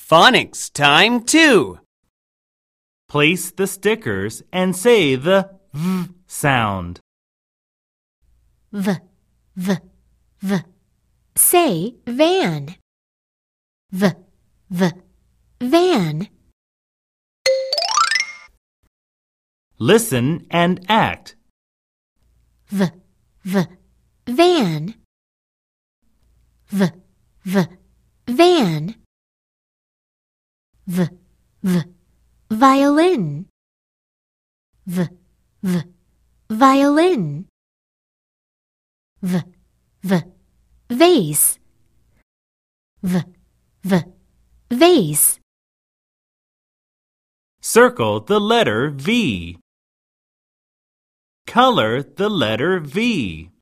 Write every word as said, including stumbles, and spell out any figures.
Phonics time two. Place the stickers and say the V sound. V, v, v. Say van. V, v, van. Listen and act. V, v, van. V, v, van. V, v, violin. V, v, violin. V, v, vase. V, v, vase. Circle the letter V. Color the letter V.